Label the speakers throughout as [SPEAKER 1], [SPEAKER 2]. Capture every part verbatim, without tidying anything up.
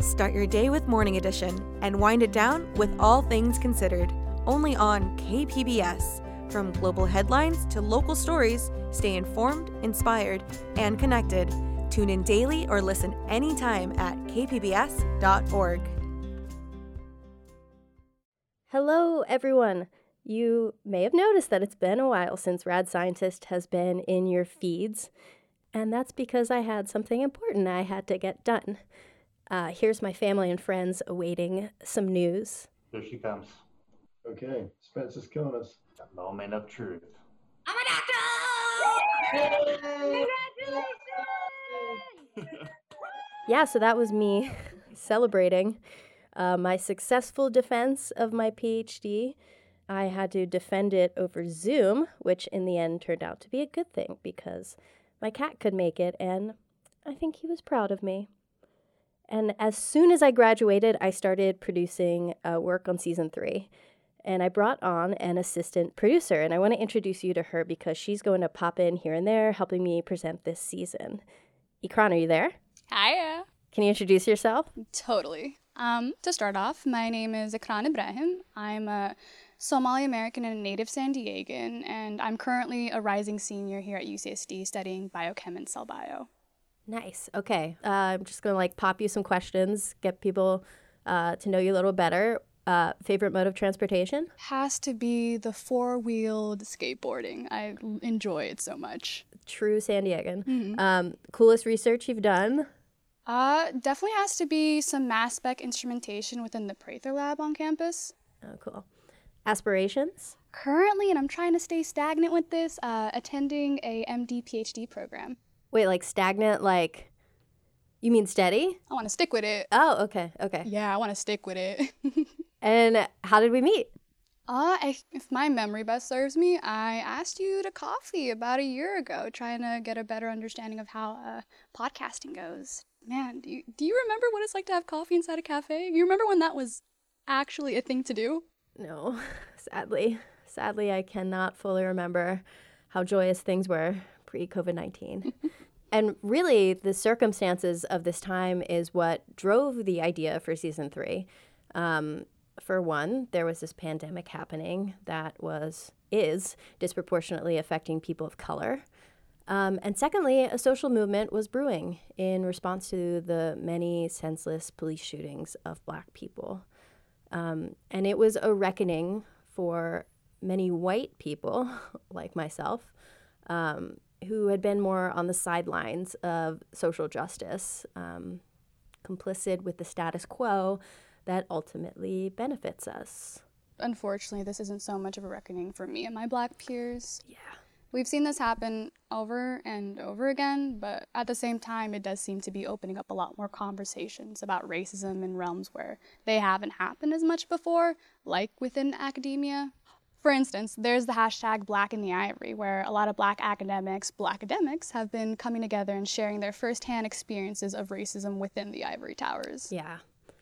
[SPEAKER 1] Start your day with Morning Edition and wind it down with All Things Considered, only on K P B S. From global headlines to local stories, stay informed, inspired, and connected. Tune in daily or listen anytime at k p b s dot org.
[SPEAKER 2] Hello, everyone. You may have noticed that it's been a while since Rad Scientist has been in your feeds, and that's because I had something important I had to get done. Uh, here's my family and friends awaiting some news.
[SPEAKER 3] Here she comes.
[SPEAKER 4] Okay, Spencer's killing us.
[SPEAKER 3] The moment of truth.
[SPEAKER 5] I'm a doctor!
[SPEAKER 4] Yay!
[SPEAKER 5] Congratulations!
[SPEAKER 2] Yeah, so that was me celebrating uh, my successful defense of my PhD. I had to defend it over Zoom, which in the end turned out to be a good thing because my cat could make it, and I think he was proud of me. And as soon as I graduated, I started producing uh, work on season three. And I brought on an assistant producer, and I want to introduce you to her because she's going to pop in here and there, helping me present this season. Ikran, are you there?
[SPEAKER 6] Hiya.
[SPEAKER 2] Can you introduce yourself?
[SPEAKER 6] Totally. Um, to start off, my name is Ikran Ibrahim. I'm a Somali American and a native San Diegan, and I'm currently a rising senior here at U C S D studying biochem and cell bio.
[SPEAKER 2] Nice. Okay. Uh, I'm just going to like pop you some questions, get people uh, to know you a little better. Uh, favorite mode of transportation?
[SPEAKER 6] Has to be the four-wheeled skateboarding. I l- enjoy it so much.
[SPEAKER 2] True San Diegan.
[SPEAKER 6] Mm-hmm.
[SPEAKER 2] Um, coolest research you've done?
[SPEAKER 6] Uh, definitely has to be some mass spec instrumentation within the Prather lab on campus.
[SPEAKER 2] Oh, cool. Aspirations?
[SPEAKER 6] Currently, and I'm trying to stay stagnant with this, uh, attending a M D PhD program.
[SPEAKER 2] Wait, like stagnant, like, you mean steady?
[SPEAKER 6] I want to stick with it.
[SPEAKER 2] Oh, okay, okay.
[SPEAKER 6] Yeah, I want to stick with it.
[SPEAKER 2] And how did we meet?
[SPEAKER 6] Uh, I, if my memory best serves me, I asked you to coffee about a year ago, trying to get a better understanding of how uh, podcasting goes. Man, do you, do you remember what it's like to have coffee inside a cafe? You remember when that was actually a thing to do?
[SPEAKER 2] No, sadly. Sadly, I cannot fully remember how joyous things were pre-COVID nineteen. And really, the circumstances of this time is what drove the idea for season three. Um, for one, there was this pandemic happening that was, is disproportionately affecting people of color. Um, and secondly, a social movement was brewing in response to the many senseless police shootings of Black people. Um, and it was a reckoning for many white people, like myself, um, who had been more on the sidelines of social justice, um, complicit with the status quo that ultimately benefits us.
[SPEAKER 6] Unfortunately, this isn't so much of a reckoning for me and my Black peers.
[SPEAKER 2] Yeah.
[SPEAKER 6] We've seen this happen over and over again, but at the same time, it does seem to be opening up a lot more conversations about racism in realms where they haven't happened as much before, like within academia. For instance, there's the hashtag Black in the Ivory, where a lot of Black academics, Black academics, have been coming together and sharing their firsthand experiences of racism within the ivory towers.
[SPEAKER 2] Yeah.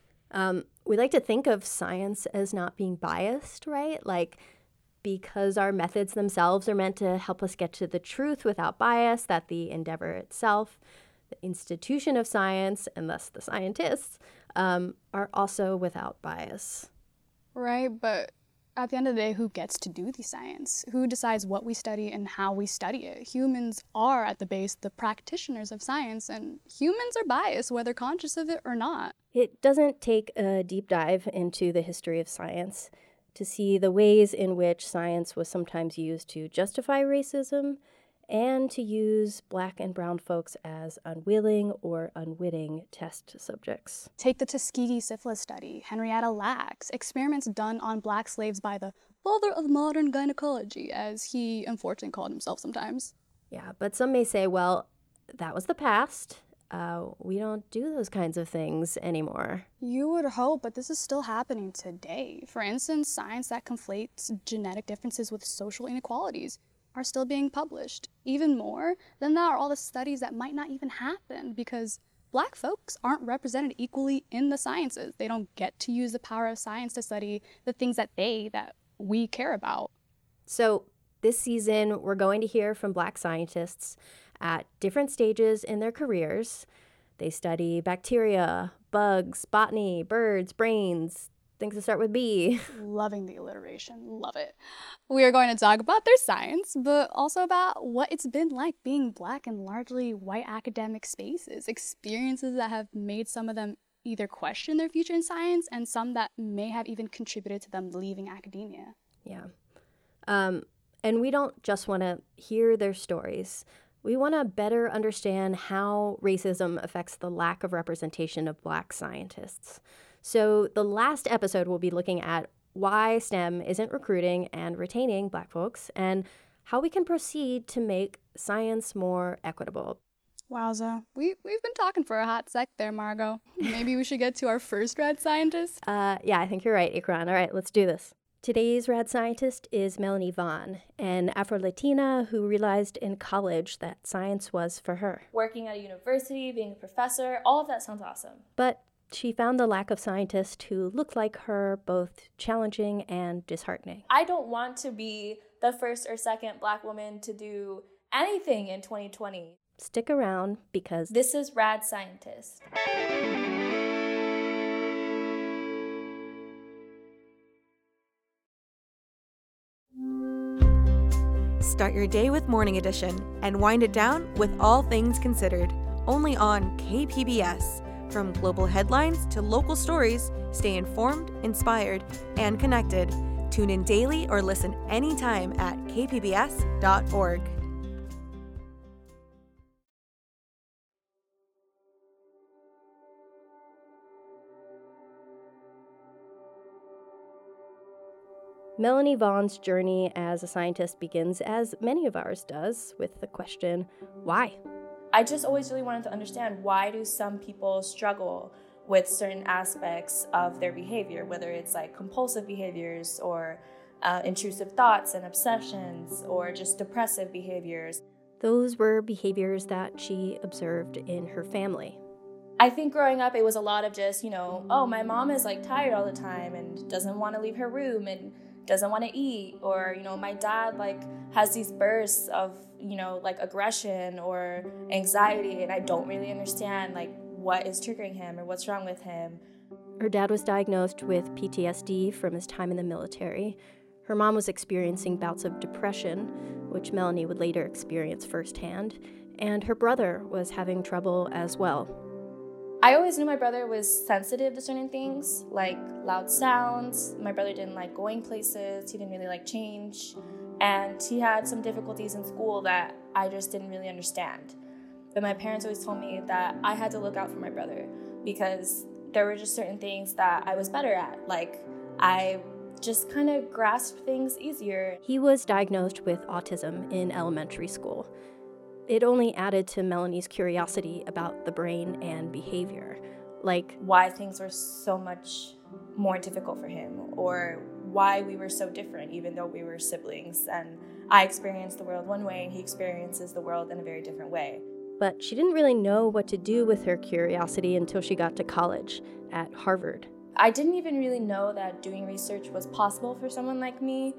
[SPEAKER 2] Um, we like to think of science as not being biased, right? Like, because our methods themselves are meant to help us get to the truth without bias, that the endeavor itself, the institution of science, and thus the scientists, um, are also without bias.
[SPEAKER 6] Right, but at the end of the day, who gets to do the science? Who decides what we study and how we study it? Humans are, at the base, the practitioners of science, and humans are biased, whether conscious of it or not.
[SPEAKER 2] It doesn't take a deep dive into the history of science to see the ways in which science was sometimes used to justify racism and to use Black and brown folks as unwilling or unwitting test subjects.
[SPEAKER 6] Take the Tuskegee syphilis study, Henrietta Lacks, experiments done on Black slaves by the father of modern gynecology, as he unfortunately called himself sometimes.
[SPEAKER 2] Yeah, but some may say, well, that was the past. Uh, we don't do those kinds of things anymore.
[SPEAKER 6] You would hope, but this is still happening today. For instance, science that conflates genetic differences with social inequalities are still being published. Even more than that are all the studies that might not even happen because Black folks aren't represented equally in the sciences. They don't get to use the power of science to study the things that they, that we care about.
[SPEAKER 2] So this season, we're going to hear from Black scientists at different stages in their careers. They study bacteria, bugs, botany, birds, brains, things that start with B.
[SPEAKER 6] Loving the alliteration. Love it. We are going to talk about their science, but also about what it's been like being Black in largely white academic spaces, experiences that have made some of them either question their future in science and some that may have even contributed to them leaving academia.
[SPEAKER 2] Yeah. Um, and we don't just want to hear their stories. We want to better understand how racism affects the lack of representation of Black scientists. So the last episode we'll be looking at why STEM isn't recruiting and retaining Black folks and how we can proceed to make science more equitable.
[SPEAKER 6] Wowza. We, we've been talking for a hot sec there, Margot. Maybe we should get to our first rad scientist?
[SPEAKER 2] Uh, yeah, I think you're right, Ikran. All right, let's do this. Today's rad scientist is Melanie Vaughn, an Afro-Latina who realized in college that science was for her.
[SPEAKER 7] Working at a university, being a professor, all of that sounds awesome.
[SPEAKER 2] But she found the lack of scientists who looked like her both challenging and disheartening.
[SPEAKER 7] I don't want to be the first or second Black woman to do anything in twenty twenty.
[SPEAKER 2] Stick around because
[SPEAKER 7] this is Rad Scientist.
[SPEAKER 1] Start your day with Morning Edition and wind it down with All Things Considered, only on K P B S. From global headlines to local stories, stay informed, inspired, and connected. Tune in daily or listen anytime at k p b s dot org.
[SPEAKER 2] Melanie Vaughn's journey as a scientist begins, as many of ours does, with the question, why?
[SPEAKER 7] I just always really wanted to understand, why do some people struggle with certain aspects of their behavior, whether it's like compulsive behaviors or uh, intrusive thoughts and obsessions or just depressive behaviors.
[SPEAKER 2] Those were behaviors that she observed in her family.
[SPEAKER 7] I think growing up, it was a lot of just, you know, oh, my mom is like tired all the time and doesn't want to leave her room and doesn't want to eat, or, you know, my dad like has these bursts of, you know, like aggression or anxiety, and I don't really understand like what is triggering him or what's wrong with him.
[SPEAKER 2] Her dad was diagnosed with P T S D from his time in the military. Her mom was experiencing bouts of depression, which Melanie would later experience firsthand, and her brother was having trouble as well.
[SPEAKER 7] I always knew my brother was sensitive to certain things, like loud sounds. My brother didn't like going places. He didn't really like change. And he had some difficulties in school that I just didn't really understand. But my parents always told me that I had to look out for my brother because there were just certain things that I was better at. Like, I just kind of grasped things easier.
[SPEAKER 2] He was diagnosed with autism in elementary school. It only added to Melanie's curiosity about the brain and behavior, like
[SPEAKER 7] why things were so much more difficult for him, or why we were so different even though we were siblings, and I experienced the world one way and he experiences the world in a very different way.
[SPEAKER 2] But she didn't really know what to do with her curiosity until she got to college at Harvard.
[SPEAKER 7] I didn't even really know that doing research was possible for someone like me.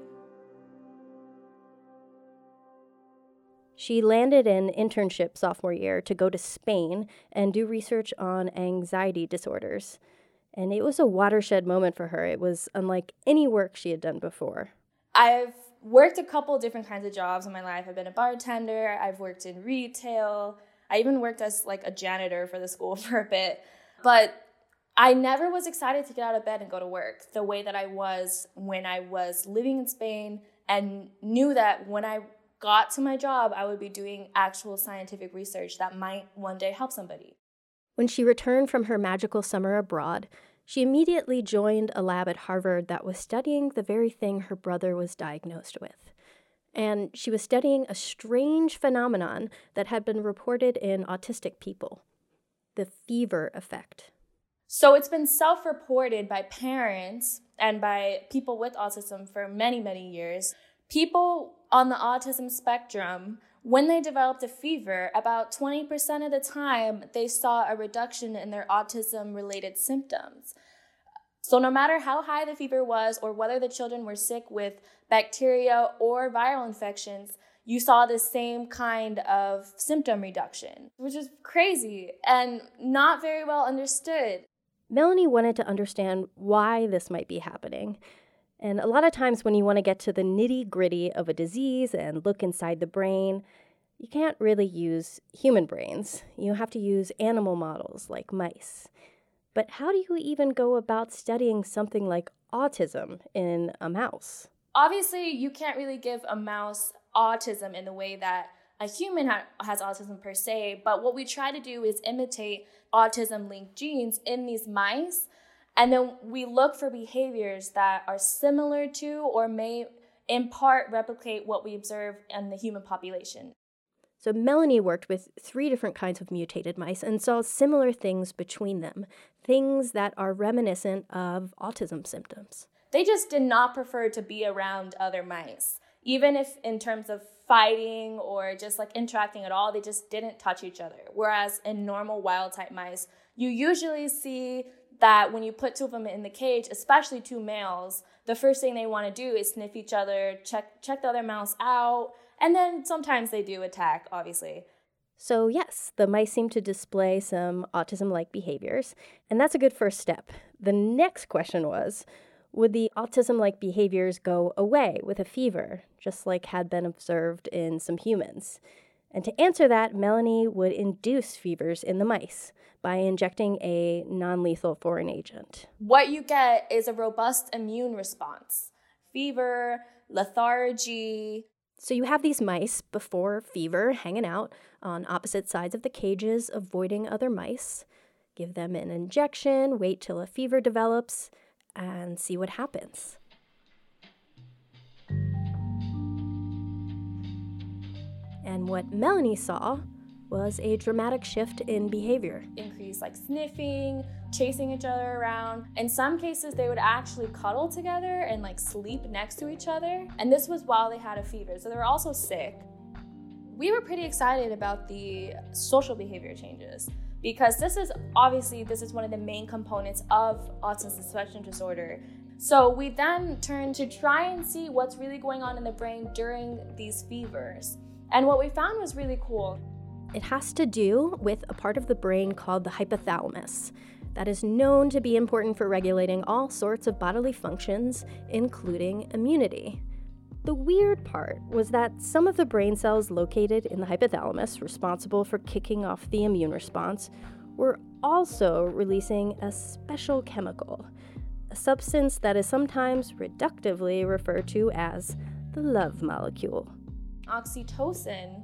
[SPEAKER 2] She landed an internship sophomore year to go to Spain and do research on anxiety disorders. And it was a watershed moment for her. It was unlike any work she had done before.
[SPEAKER 7] I've worked a couple different kinds of jobs in my life. I've been a bartender, I've worked in retail, I even worked as like a janitor for the school for a bit. But I never was excited to get out of bed and go to work the way that I was when I was living in Spain, and knew that when I got to my job, I would be doing actual scientific research that might one day help somebody.
[SPEAKER 2] When she returned from her magical summer abroad, she immediately joined a lab at Harvard that was studying the very thing her brother was diagnosed with. And she was studying a strange phenomenon that had been reported in autistic people, the fever effect.
[SPEAKER 7] So it's been self-reported by parents and by people with autism for many, many years. People on the autism spectrum, when they developed a fever, about twenty percent of the time, they saw a reduction in their autism-related symptoms. So no matter how high the fever was, or whether the children were sick with bacteria or viral infections, you saw the same kind of symptom reduction, which is crazy and not very well understood.
[SPEAKER 2] Melanie wanted to understand why this might be happening. And a lot of times when you want to get to the nitty-gritty of a disease and look inside the brain, you can't really use human brains. You have to use animal models like mice. But how do you even go about studying something like autism in a mouse?
[SPEAKER 7] Obviously, you can't really give a mouse autism in the way that a human ha- has autism per se, but what we try to do is imitate autism-linked genes in these mice, and then we look for behaviors that are similar to or may in part replicate what we observe in the human population.
[SPEAKER 2] So Melanie worked with three different kinds of mutated mice and saw similar things between them, things that are reminiscent of autism symptoms.
[SPEAKER 7] They just did not prefer to be around other mice. Even if in terms of fighting or just like interacting at all, they just didn't touch each other. Whereas in normal wild type mice, you usually see that when you put two of them in the cage, especially two males, the first thing they want to do is sniff each other, check check the other mouse out, and then sometimes they do attack, obviously.
[SPEAKER 2] So yes, the mice seem to display some autism-like behaviors, and that's a good first step. The next question was, would the autism-like behaviors go away with a fever, just like had been observed in some humans? And to answer that, Melanie would induce fevers in the mice by injecting a non-lethal foreign agent.
[SPEAKER 7] What you get is a robust immune response. Fever, lethargy.
[SPEAKER 2] So you have these mice before fever hanging out on opposite sides of the cages, avoiding other mice. Give them an injection, wait till a fever develops, and see what happens. And what Melanie saw was a dramatic shift in behavior.
[SPEAKER 7] Increase like sniffing, chasing each other around. In some cases, they would actually cuddle together and like sleep next to each other. And this was while they had a fever, so they were also sick. We were pretty excited about the social behavior changes because this is obviously, this is one of the main components of autism spectrum disorder. So we then turned to try and see what's really going on in the brain during these fevers. And what we found was really cool.
[SPEAKER 2] It has to do with a part of the brain called the hypothalamus that is known to be important for regulating all sorts of bodily functions, including immunity. The weird part was that some of the brain cells located in the hypothalamus, responsible for kicking off the immune response, were also releasing a special chemical, a substance that is sometimes reductively referred to as the love molecule.
[SPEAKER 7] Oxytocin.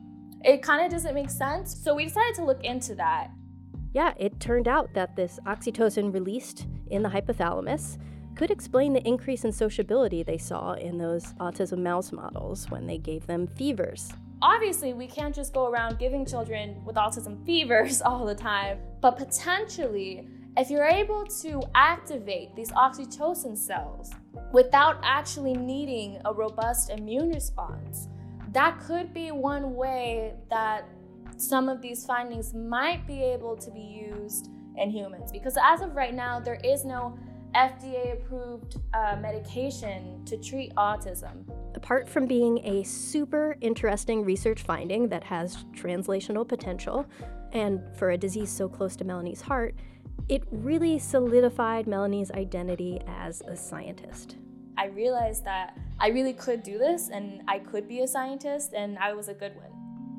[SPEAKER 7] It kind of doesn't make sense, so we decided to look into that.
[SPEAKER 2] Yeah, it turned out that this oxytocin released in the hypothalamus could explain the increase in sociability they saw in those autism mouse models when they gave them fevers.
[SPEAKER 7] Obviously, we can't just go around giving children with autism fevers all the time, but potentially, if you're able to activate these oxytocin cells without actually needing a robust immune response, that could be one way that some of these findings might be able to be used in humans. Because as of right now, there is no F D A-approved uh, medication to treat autism.
[SPEAKER 2] Apart from being a super interesting research finding that has translational potential, and for a disease so close to Melanie's heart, it really solidified Melanie's identity as a scientist.
[SPEAKER 7] I realized that I really could do this, and I could be a scientist, and I was a good one.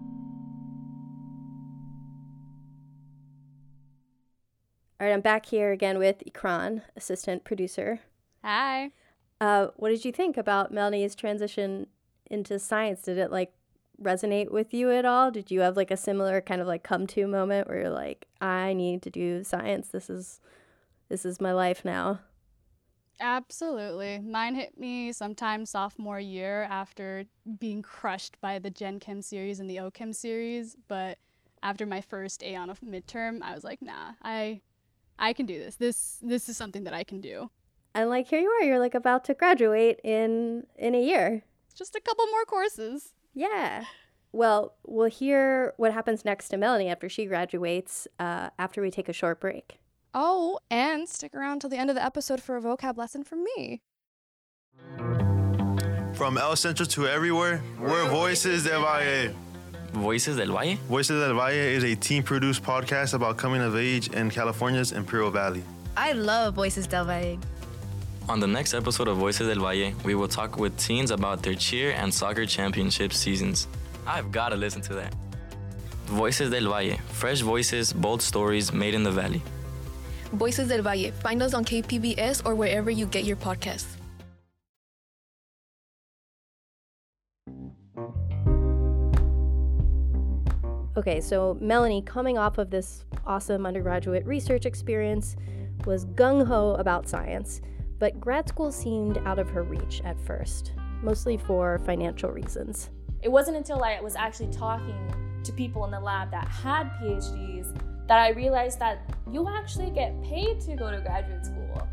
[SPEAKER 2] All right, I'm back here again with Ikran, assistant producer.
[SPEAKER 6] Hi.
[SPEAKER 2] Uh, what did you think about Melanie's transition into science? Did it like resonate with you at all? Did you have like a similar kind of like come to moment where you're like, I need to do science. This is this is my life now.
[SPEAKER 6] Absolutely. Mine hit me sometime sophomore year after being crushed by the Gen Chem series and the O Chem series. But after my first A on a midterm, I was like, nah, I I can do this. This this is something that I can do.
[SPEAKER 2] And like here you are, you're like about to graduate in in a year.
[SPEAKER 6] Just a couple more courses.
[SPEAKER 2] Yeah. Well, we'll hear what happens next to Melanie after she graduates, uh, after we take a short break.
[SPEAKER 8] Oh, and stick around till the end of the episode for a vocab lesson from me.
[SPEAKER 9] From El Centro to everywhere, we're Voices de Valle. Voices del Valle?
[SPEAKER 10] Voices del Valle is a team-produced podcast about coming of age in California's Imperial Valley.
[SPEAKER 11] I love Voices del Valle.
[SPEAKER 9] On the next episode of Voices del Valle, we will talk with teens about their cheer and soccer championship seasons. I've got to listen to that. Voices del Valle, fresh voices, bold stories made in the valley.
[SPEAKER 11] Voices del Valle. Find us on K P B S or wherever you get your podcasts.
[SPEAKER 2] Okay, so Melanie, coming off of this awesome undergraduate research experience, was gung-ho about science, but grad school seemed out of her reach at first, mostly for financial reasons.
[SPEAKER 7] It wasn't until I was actually talking to people in the lab that had PhDs that I realized that you actually get paid to go to graduate school,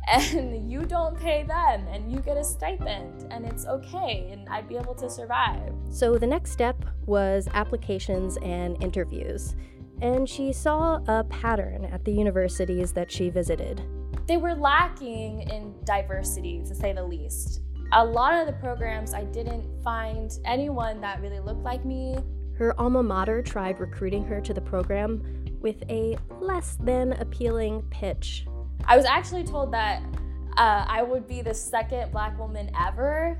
[SPEAKER 7] and you don't pay them, and you get a stipend, and it's okay, and I'd be able to survive.
[SPEAKER 2] So the next step was applications and interviews, and she saw a pattern at the universities that she visited.
[SPEAKER 7] They were lacking in diversity, to say the least. A lot of the programs, I didn't find anyone that really looked like me.
[SPEAKER 2] Her alma mater tried recruiting her to the program with a less than appealing pitch.
[SPEAKER 7] I was actually told that uh, I would be the second Black woman ever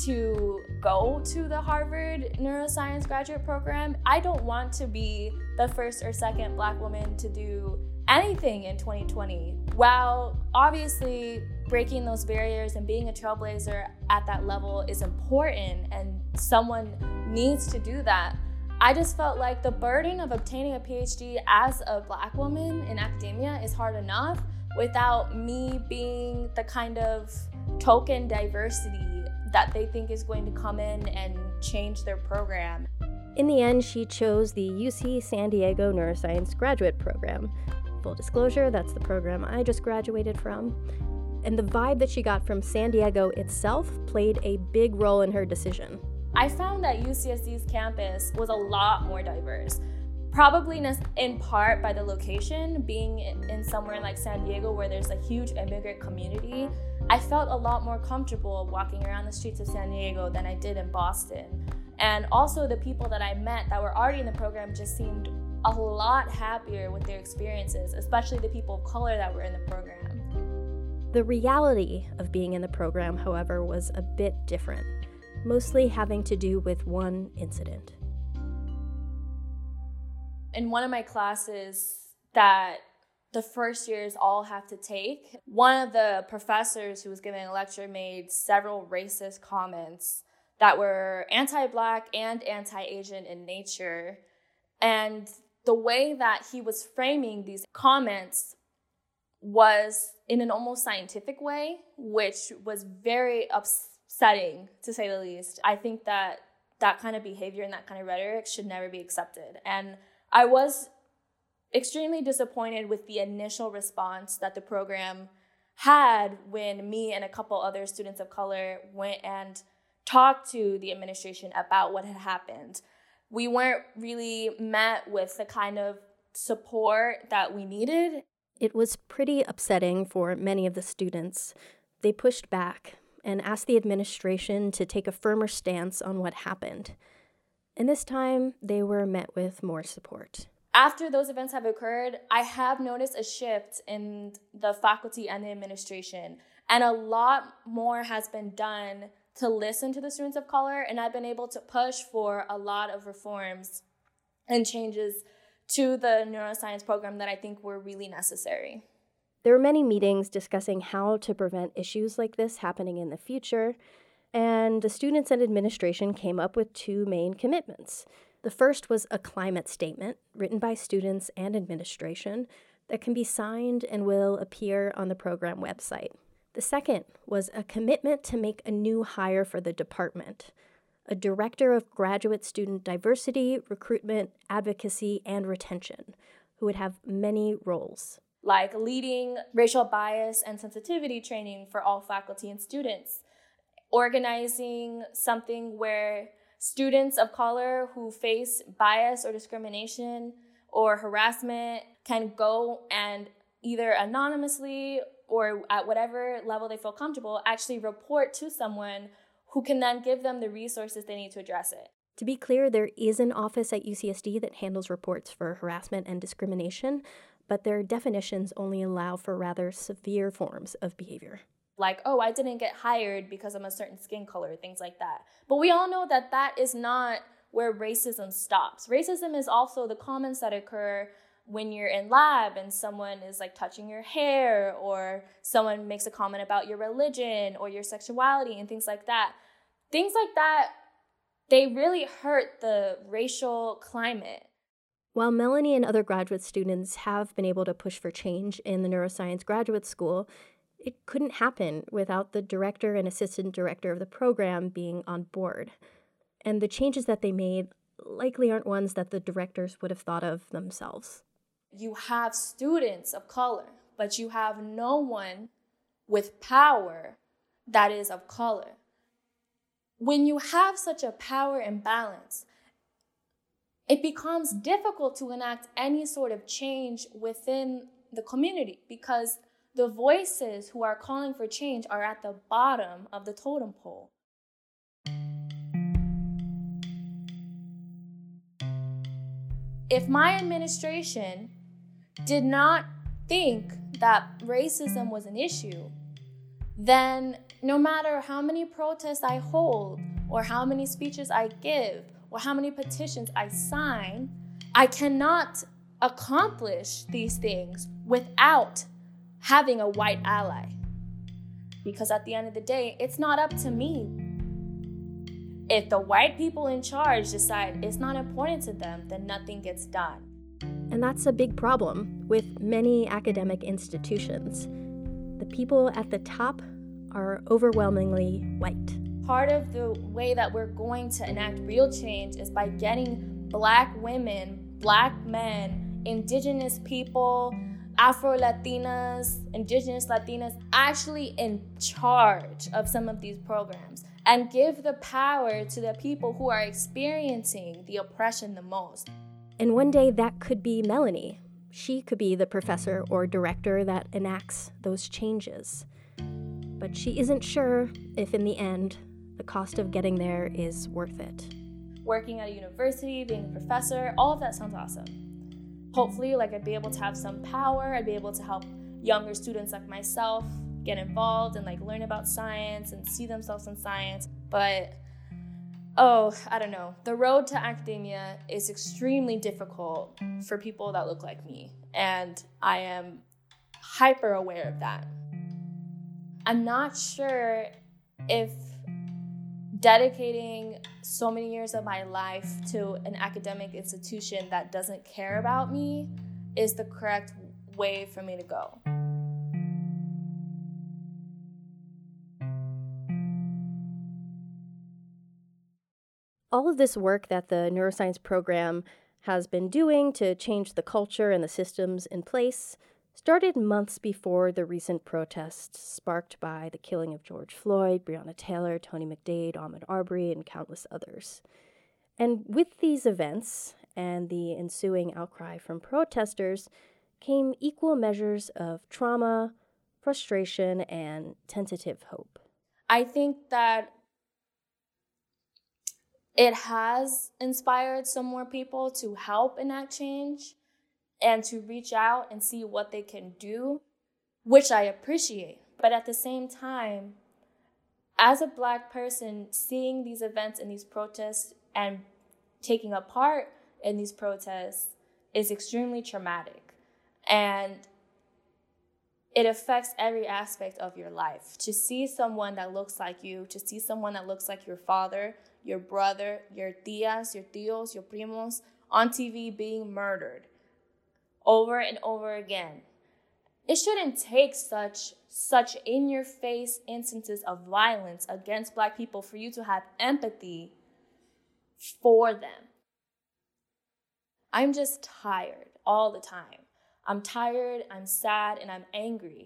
[SPEAKER 7] to go to the Harvard Neuroscience graduate program. I don't want to be the first or second Black woman to do anything in twenty twenty. While obviously breaking those barriers and being a trailblazer at that level is important and someone needs to do that, I just felt like the burden of obtaining a PhD as a Black woman in academia is hard enough without me being the kind of token diversity that they think is going to come in and change their program.
[SPEAKER 2] In the end, she chose the U C San Diego Neuroscience Graduate Program. Full disclosure, that's the program I just graduated from. And the vibe that she got from San Diego itself played a big role in her decision.
[SPEAKER 7] I found that U C S D's campus was a lot more diverse, probably in part by the location, being in somewhere like San Diego where there's a huge immigrant community. I felt a lot more comfortable walking around the streets of San Diego than I did in Boston. And also the people that I met that were already in the program just seemed a lot happier with their experiences, especially the people of color that were in the program.
[SPEAKER 2] The reality of being in the program, however, was a bit different, mostly having to do with one incident.
[SPEAKER 7] In one of my classes that the first years all have to take, one of the professors who was giving a lecture made several racist comments that were anti-Black and anti-Asian in nature. And the way that he was framing these comments was in an almost scientific way, which was very upsetting, to say the least. I think that that kind of behavior and that kind of rhetoric should never be accepted. And I was extremely disappointed with the initial response that the program had when me and a couple other students of color went and talked to the administration about what had happened. We weren't really met with the kind of support that we needed.
[SPEAKER 2] It was pretty upsetting for many of the students. They pushed back and asked the administration to take a firmer stance on what happened. And this time, they were met with more support.
[SPEAKER 7] After those events have occurred, I have noticed a shift in the faculty and the administration, and a lot more has been done to listen to the students of color, and I've been able to push for a lot of reforms and changes to the neuroscience program that I think were really necessary.
[SPEAKER 2] There were many meetings discussing how to prevent issues like this happening in the future, and the students and administration came up with two main commitments. The first was a climate statement written by students and administration that can be signed and will appear on the program website. The second was a commitment to make a new hire for the department, a director of graduate student diversity, recruitment, advocacy, and retention, who would have many roles.
[SPEAKER 7] Like leading racial bias and sensitivity training for all faculty and students, organizing something where students of color who face bias or discrimination or harassment can go and either anonymously or at whatever level they feel comfortable actually report to someone who can then give them the resources they need to address it.
[SPEAKER 2] To be clear, there is an office at U C S D that handles reports for harassment and discrimination, but their definitions only allow for rather severe forms of behavior.
[SPEAKER 7] Like, oh, I didn't get hired because I'm a certain skin color, things like that. But we all know that that is not where racism stops. Racism is also the comments that occur when you're in lab and someone is like touching your hair, or someone makes a comment about your religion or your sexuality and things like that. Things like that, they really hurt the racial climate.
[SPEAKER 2] While Melanie and other graduate students have been able to push for change in the neuroscience graduate school, it couldn't happen without the director and assistant director of the program being on board. And the changes that they made likely aren't ones that the directors would have thought of themselves.
[SPEAKER 7] You have students of color, but you have no one with power that is of color. When you have such a power imbalance, it becomes difficult to enact any sort of change within the community, because the voices who are calling for change are at the bottom of the totem pole. If my administration did not think that racism was an issue, then no matter how many protests I hold, or how many speeches I give, or how many petitions I sign, I cannot accomplish these things without having a white ally. Because at the end of the day, it's not up to me. If the white people in charge decide it's not important to them, then nothing gets done.
[SPEAKER 2] And that's a big problem with many academic institutions. The people at the top are overwhelmingly white.
[SPEAKER 7] Part of the way that we're going to enact real change is by getting Black women, Black men, Indigenous people, Afro-Latinas, Indigenous Latinas actually in charge of some of these programs, and give the power to the people who are experiencing the oppression the most.
[SPEAKER 2] And one day that could be Melanie. She could be the professor or director that enacts those changes. But she isn't sure if in the end, the cost of getting there is worth it.
[SPEAKER 7] Working at a university, being a professor, all of that sounds awesome. Hopefully, like, I'd be able to have some power. I'd be able to help younger students like myself get involved and like learn about science and see themselves in science. But, oh, I don't know. The road to academia is extremely difficult for people that look like me. And I am hyper aware of that. I'm not sure if dedicating so many years of my life to an academic institution that doesn't care about me is the correct way for me to go.
[SPEAKER 2] All of this work that the neuroscience program has been doing to change the culture and the systems in place started months before the recent protests sparked by the killing of George Floyd, Breonna Taylor, Tony McDade, Ahmaud Arbery, and countless others. And with these events and the ensuing outcry from protesters came equal measures of trauma, frustration, and tentative hope.
[SPEAKER 7] I think that it has inspired some more people to help enact change and to reach out and see what they can do, which I appreciate. But at the same time, as a Black person, seeing these events and these protests and taking a part in these protests is extremely traumatic. And it affects every aspect of your life. To see someone that looks like you, to see someone that looks like your father, your brother, your tías, your tíos, your primos on T V being murdered over and over again. It shouldn't take such such in-your-face instances of violence against Black people for you to have empathy for them. I'm just tired all the time. I'm tired, I'm sad, and I'm angry.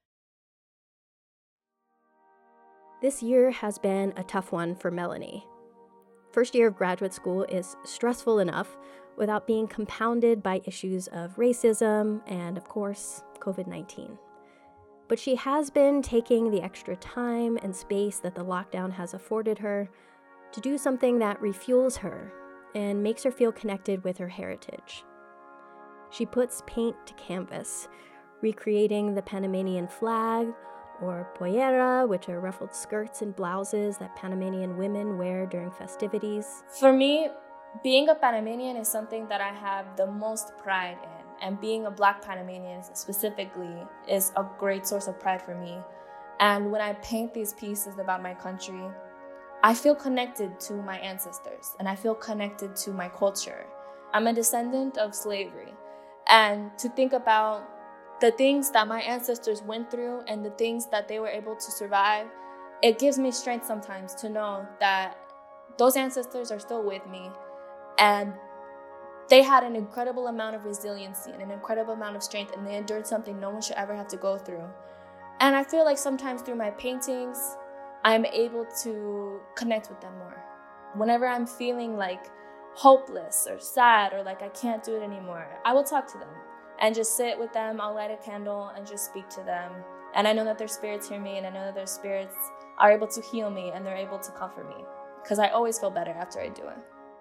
[SPEAKER 2] This year has been a tough one for Melanie. First year of graduate school is stressful enough without being compounded by issues of racism and, of course, covid nineteen. But she has been taking the extra time and space that the lockdown has afforded her to do something that refuels her and makes her feel connected with her heritage. She puts paint to canvas, recreating the Panamanian flag, or pollera, which are ruffled skirts and blouses that Panamanian women wear during festivities.
[SPEAKER 7] For me, being a Panamanian is something that I have the most pride in, and being a Black Panamanian specifically is a great source of pride for me. And when I paint these pieces about my country, I feel connected to my ancestors, and I feel connected to my culture. I'm a descendant of slavery, and to think about the things that my ancestors went through and the things that they were able to survive, it gives me strength sometimes to know that those ancestors are still with me, and they had an incredible amount of resiliency and an incredible amount of strength, and they endured something no one should ever have to go through. And I feel like sometimes through my paintings, I'm able to connect with them more. Whenever I'm feeling like hopeless or sad or like I can't do it anymore, I will talk to them and just sit with them. I'll light a candle and just speak to them. And I know that their spirits hear me, and I know that their spirits are able to heal me, and they're able to comfort me, because I always feel better after I do it.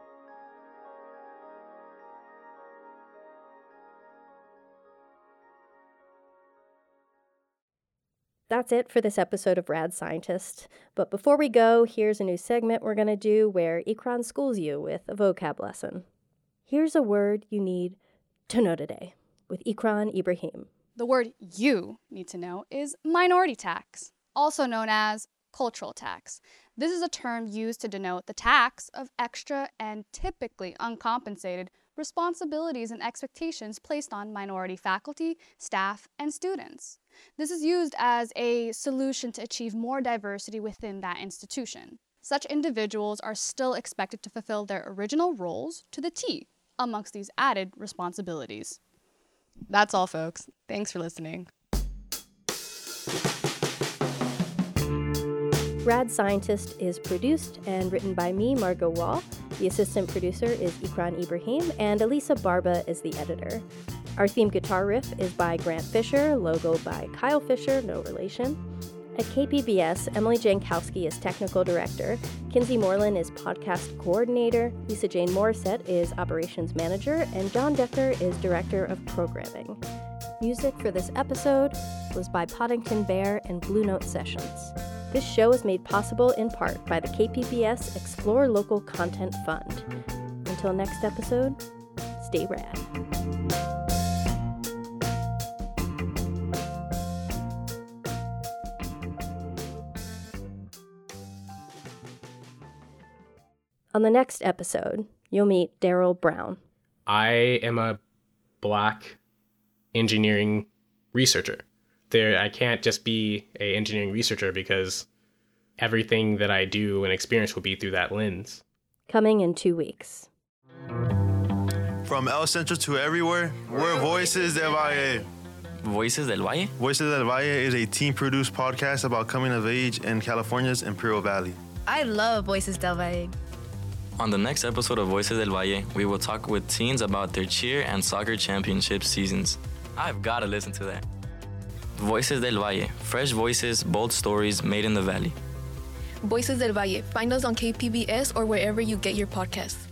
[SPEAKER 2] That's it for this episode of Rad Scientist. But before we go, here's a new segment we're going to do where Ikran schools you with a vocab lesson. Here's a word you need to know today with Ikran Ibrahim.
[SPEAKER 6] The word you need to know is minority tax, also known as cultural tax. This is a term used to denote the tax of extra and typically uncompensated responsibilities and expectations placed on minority faculty, staff, and students. This is used as a solution to achieve more diversity within that institution. Such individuals are still expected to fulfill their original roles to the T amongst these added responsibilities. That's all, folks. Thanks for listening.
[SPEAKER 2] Rad Scientist is produced and written by me, Margot Wall. The assistant producer is Ikran Ibrahim, and Elisa Barba is the editor. Our theme guitar riff is by Grant Fisher, logo by Kyle Fisher, no relation. At K P B S, Emily Jankowski is technical director, Kinsey Moreland is podcast coordinator, Lisa Jane Morissette is operations manager, and John Decker is director of programming. Music for this episode was by Poddington Bear and Blue Note Sessions. This show is made possible in part by the K P B S Explore Local Content Fund. Until next episode, stay rad. On the next episode, you'll meet Daryl Brown.
[SPEAKER 12] I am a Black engineering researcher. There, I can't just be an engineering researcher because everything that I do and experience will be through that lens.
[SPEAKER 2] Coming in two weeks.
[SPEAKER 10] From El Centro to everywhere, we're Voices del Valle.
[SPEAKER 9] Voices del Valle?
[SPEAKER 10] Voices del Valle is a team-produced podcast about coming of age in California's Imperial Valley.
[SPEAKER 11] I love Voices del Valle.
[SPEAKER 9] On the next episode of Voices del Valle, we will talk with teens about their cheer and soccer championship seasons. I've got to listen to that. Voices del Valle, fresh voices, bold stories made in the valley.
[SPEAKER 11] Voices del Valle. Find us on K P B S or wherever you get your podcasts.